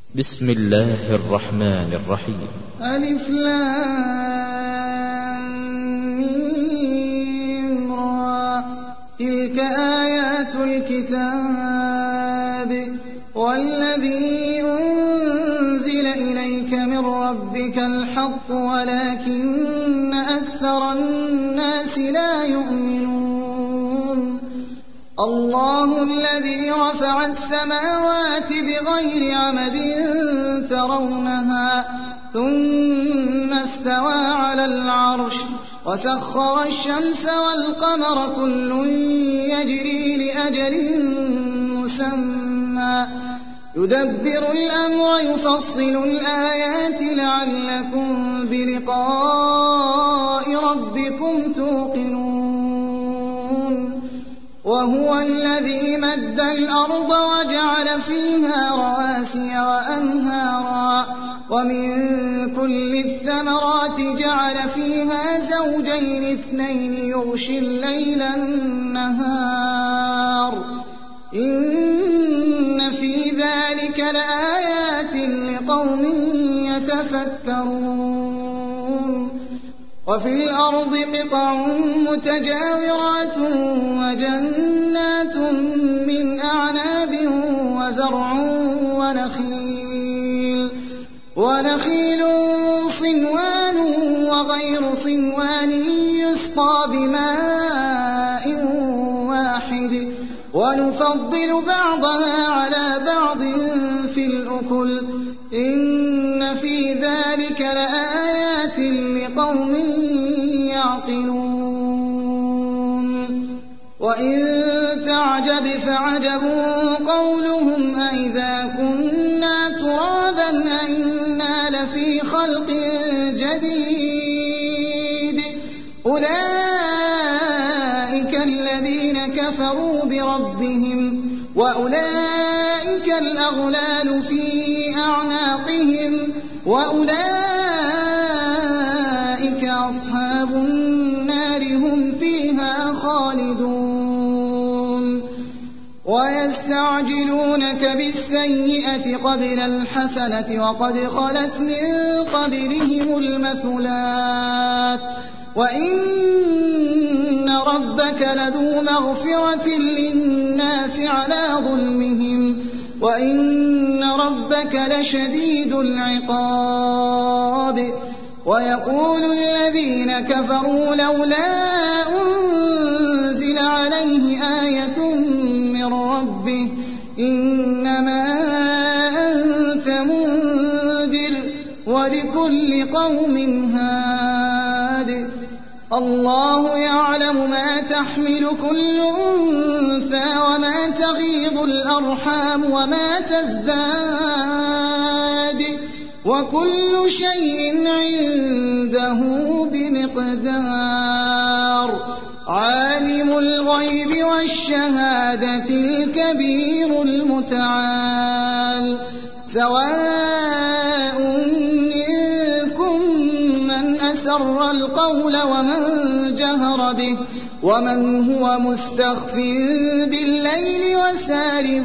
بسم الله الرحمن الرحيم. ألف لام ميم را تلك آيات الكتاب والذي أنزل إليك من ربك الحق ولكن أكثر الناس لا يؤمنون. الله الذي رفع السماوات بغير عمد ترونها ثم استوى على العرش وسخر الشمس والقمر كل يجري لأجل مسمى يدبر الأمر يفصل الآيات لعلكم بلقاء ربكم توقنون. وهو الذي مد الأرض وجعل فيها رواسي وأنهارا ومن كل الثمرات جعل فيها زوجين اثنين يغشي الليل النهار إن في ذلك لآيات لقوم يتفكرون. وفي الأرض قطع متجاورات وجنات من أعناب وزرع ونخيل صنوان وغير صنوان يسقى بماء واحد ونفضل بعضها على بعض في الأكل إن في ذلك لآيات لقوم يعقلون. وإن تعجب فعجب قولهم أئذا كنا ترابا أئنا لفي خلق جديد أولئك الذين كفروا بربهم وأولئك الأغلال في أعناقهم وأولئك أصحاب النار هم فيها خالدون. ويستعجلونك بالسيئة قبل الحسنة وقد خلت من قبلهم المثلات وإن ربك لذو مغفرة للناس على ظلمهم وإن ربك لشديد العقاب. ويقول الذين كفروا لولا أنزل عليه آية من ربه إنما أنت منذر ولكل قوم هاد. الله يعلم ما تحمل كل أنثى وما تغيض الأرحام وما تزداد وكل شيء عنده بمقدار. عالم الغيب والشهادة الكبير المتعال. سواء منكم من أسر القول ومن جهر به ومن هو مستخف بالليل وسارب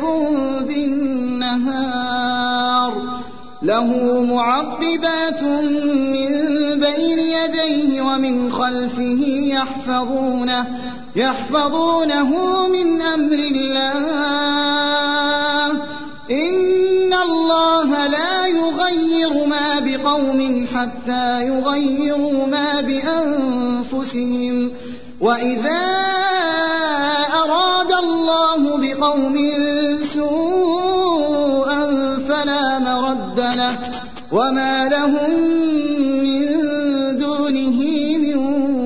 بالنهار. له معقبات من بين يديه ومن خلفه يحفظونه من أمر الله. إن الله لا يغير ما بقوم حتى يغيروا ما بأنفسهم وإذا أراد الله بقوم سوءا فلا مرد له وما لهم من دونه من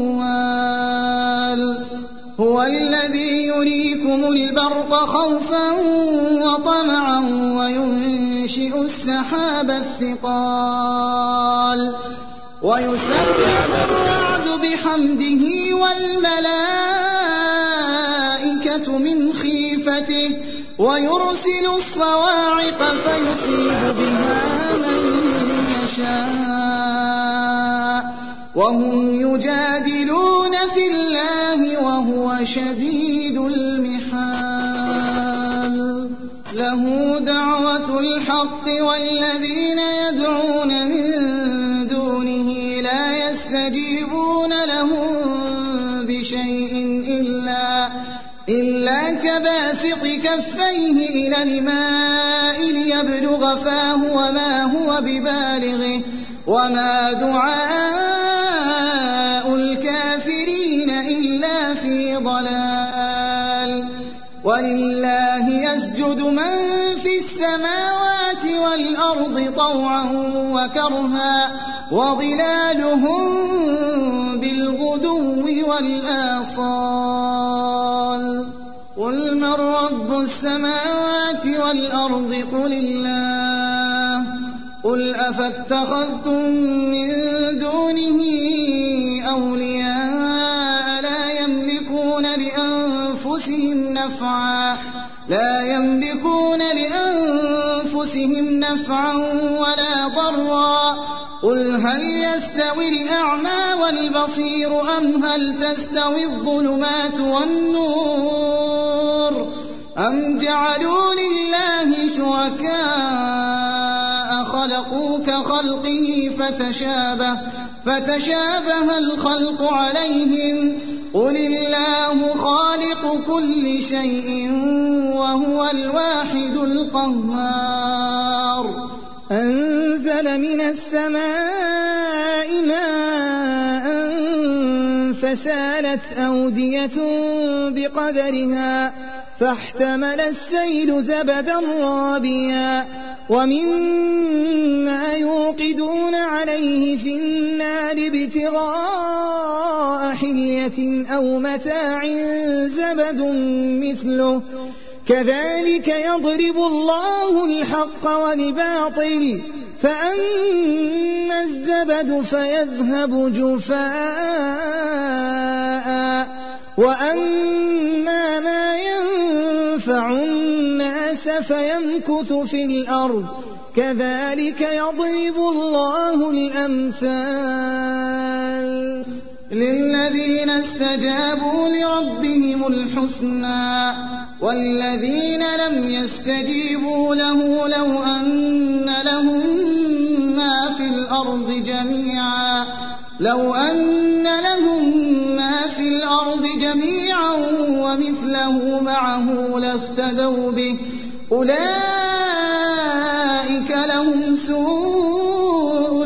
وال. هو الذي يريكم البرق خوفا وطمعا وينشئ السحاب الثقال ويسبح الرعد بحمده والملائكة من خيفته ويرسل الصواعق فيصيب بها من يشاء وهم يجادلون في الله وهو شديد المحال. له دعوة الحق والذين يدعون من دونه لا يستجيبون لهم بشيء إلا كباسط كفيه إلى الماء ليبلغ فاه وما هو ببالغه وما دعاء الكافرين إلا في ضلال. ولله يسجد من في السماوات والأرض طوعا وكرها وظلالهم بالغدو والآصال. قل من رب السماوات والأرض قل الله. قل أفاتخذتم من دونه أولياء لا يملكون لأنفسهم نفعا ولا ضرا. قل هل يستوي الأعمى والبصير أم هل تستوي الظلمات والنور أم جعلوا لله شركاء خلقوا كخلقه فتشابه الخلق عليهم. قل الله خالق كل شيء وهو الواحد القهار. أنزل من السماء ماء فسالت أودية بقدرها فاحتمل السيل زبدا رابيا ومما يوقدون عليه في النار ابتغاء حلية أو متاع زبد مثله كذلك يضرب الله الحق والباطل فأما الزبد فيذهب جفاء وأما ما ينفع الناس فيمكث في الأرض كذلك يضرب الله الأمثال. للذين استجابوا لربهم الحسنى والذين لم يستجيبوا له لو أن لهم ما في الأرض جميعا ومثله معه لافتدوا به أولئك لهم سوء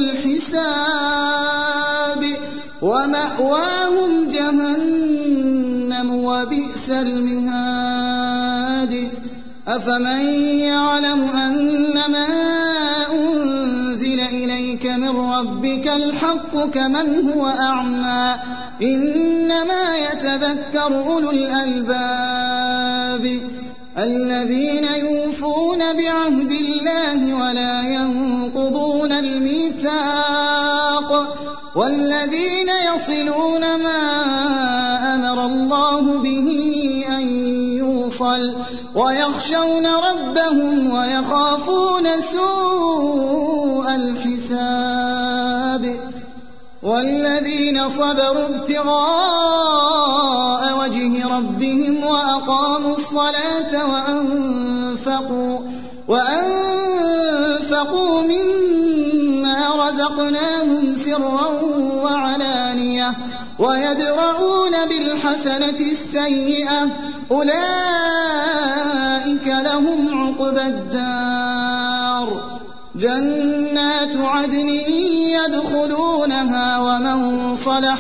الحساب ومأواهم جهنم وبئس المهاد. أفمن يعلم أنما أنزل إليك من ربك الحق كمن هو أعمى إنما يتذكر أولو الألباب الذين يوفون بعهد الله ولا ينقضون الميثاق والذين يصلون ما أمر الله به أن يوصل ويخشون ربهم ويخافون سوء الحساب. والذين صبروا ابتغاء وجه ربهم وأقاموا الصلاة وأنفقوا مما رزقناهم سرا وعلانية ويدرؤون بالحسنة السيئة أولئك لهم عقبى الدار. جنات عدن يدخلونها ومن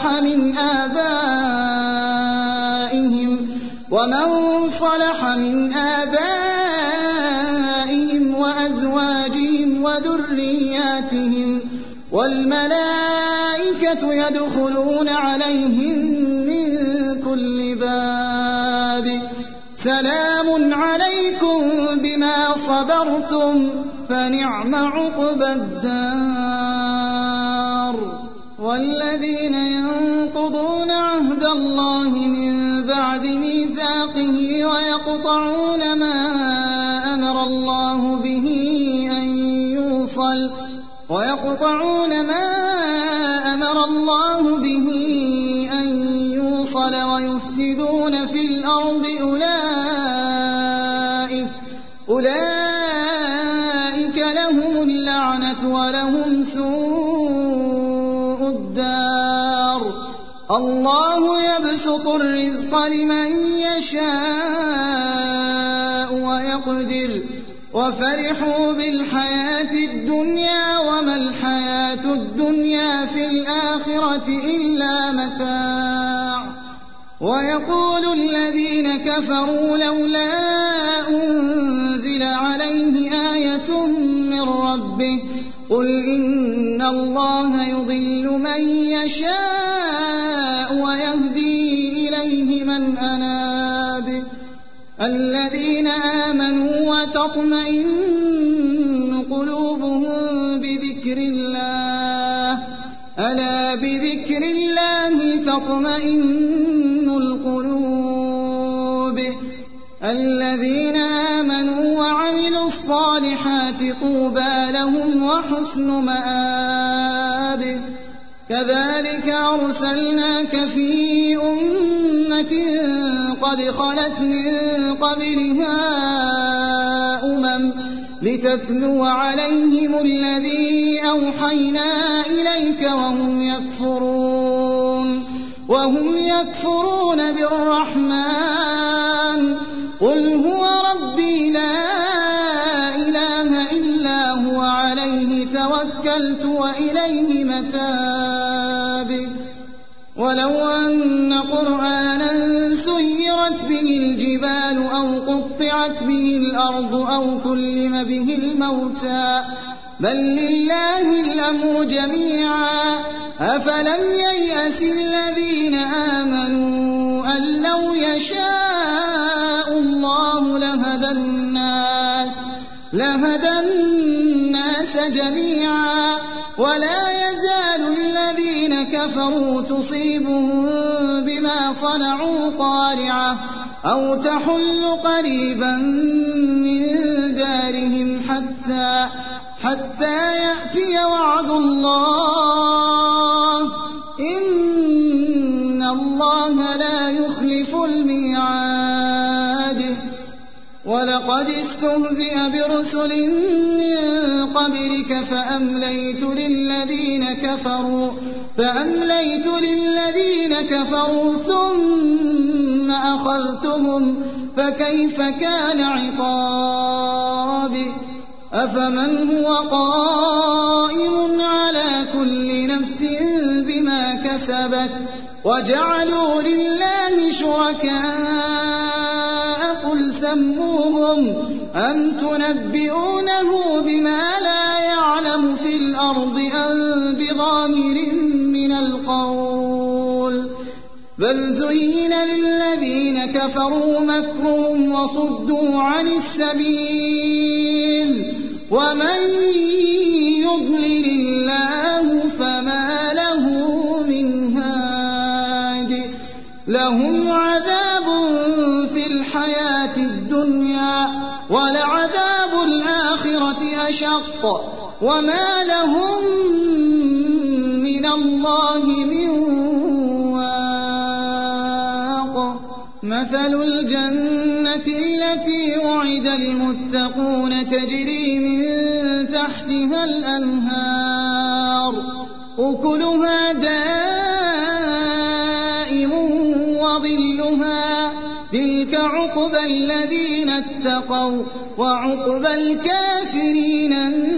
صلح من آبائهم وأزواجهم وذرياتهم والملائكة يدخلون عليهم من كل باب سلام عليكم بما صبرتم فنعم عقبى الدار. والذين ينقضون عهد الله من بعد ميثاقه ويقطعون ما أمر الله به أن يوصل ويفسدون في الأرض أولئك اللعنة ولهم سوء الدار الله يبسط الرزق لمن يشاء ويقدر وفرحوا بالحياة الدنيا وما الحياة الدنيا في الآخرة إلا متاع ويقول الذين كفروا لولا أنزل عليه آية من ربه قل إن الله يضل من يشاء ويهدي إليه من أناب الذين آمنوا وتطمئن قلوبهم بذكر الله ألا بذكر الله تطمئن القلوب الذين آمنوا وعملوا الصالحات طوبى لهم وحسن مآب كذلك أرسلناك في أمة قد خلت من قبلها لتتلو عليهم الذي أوحينا إليك وهم يكفرون بالرحمن قل هو ربي لا إله إلا هو عليه توكلت وإليه متاب ولو أن قرآنا سيرت به الجبال أو قطعت به الأرض أو كلم به الموتى بل لله الأمر جميعا أفلم ييأس الذين آمنوا أن لو يشاء الله لهدى الناس جميعا ولا يزال الذين كفروا تصيبهم بما صنعوا قارعة أو تحل قريبا من دارهم حتى يأتي وعد الله إن الله لا يخلف الميعاد ولقد استهزئ برسل من قبلك فأمليت للذين كفروا ثم أخذتهم فكيف كان عقاب أفمن هو قائم على كل نفس بما كسبت وجعلوا لله شركاء قل سموهم أم تنبئونه بما لا يعلم في الأرض أم بظاهر من القول بل زين للذين كفروا مكرهم وصدوا عن السبيل ومن يضلل الله فما له من هاد لهم عذاب في الحياة الدنيا ولعذاب الآخرة أشق وما لهم من الله من واق مثل الجنة التي وعد المتقون تجري من تحتها الأنهار أكلها دائم وظلها تلك عقبى الذين اتقوا وعقبى الكافرين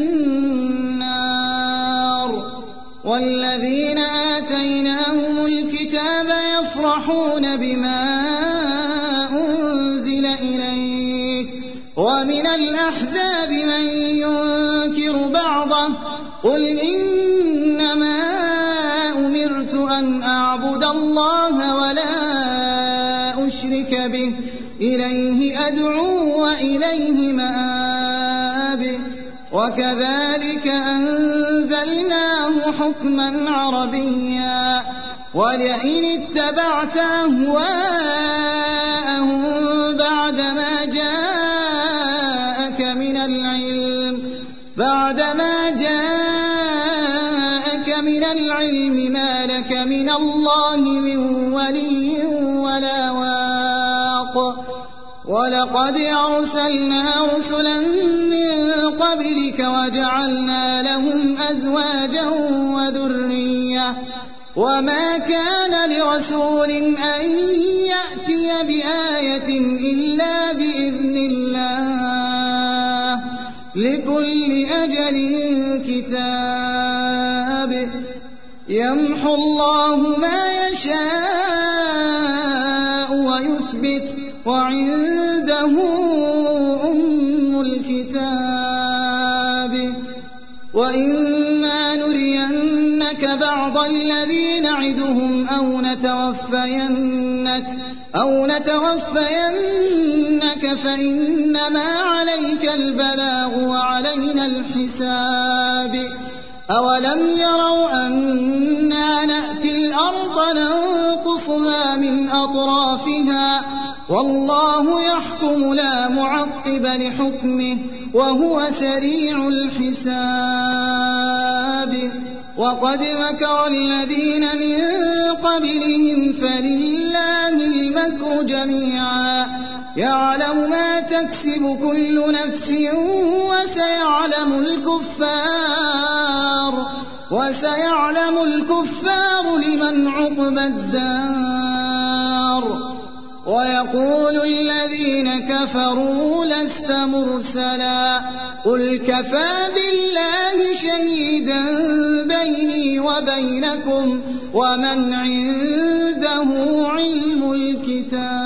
النار والذين آتيناهم الكتاب يفرحون بما أنزل إليك ومن الأحزاب من ينكر بعضه قل إنما أمرت أن أعبد الله ولا أشرك به إليه أدعو وإليه مآب وكذلك أنزلناه حكما عربيا ولئن اتبعت أهواءهم بعدما جاءك من العلم ما لك من الله من ولي ولا واق ولقد أرسلنا رسلا من قبلك وجعلنا لهم أزواجا وذرية وما كان لرسول أن يأتي بآية إلا بإذن الله لكل أجل كتاب يمحو الله ما يشاء ويثبت وعنده أم الكتاب وإما نرينك بعض الذي نعدهم أو نتوفينك فإنما عليك البلاغ وعلينا الحساب أولم يروا أنا نأتي الأرض ننقصها من أطرافها والله يحكم لا معقب لحكمه وهو سريع الحساب وقد مكر الذين من قبلهم فلله المكر جميعا يعلم ما تكسب كل نفس وسيعلم الكفار لمن عقبى الدار ويقول الذين كفروا لست مرسلا قل كفى بالله شهيدا بيني وبينكم ومن عنده علم الكتاب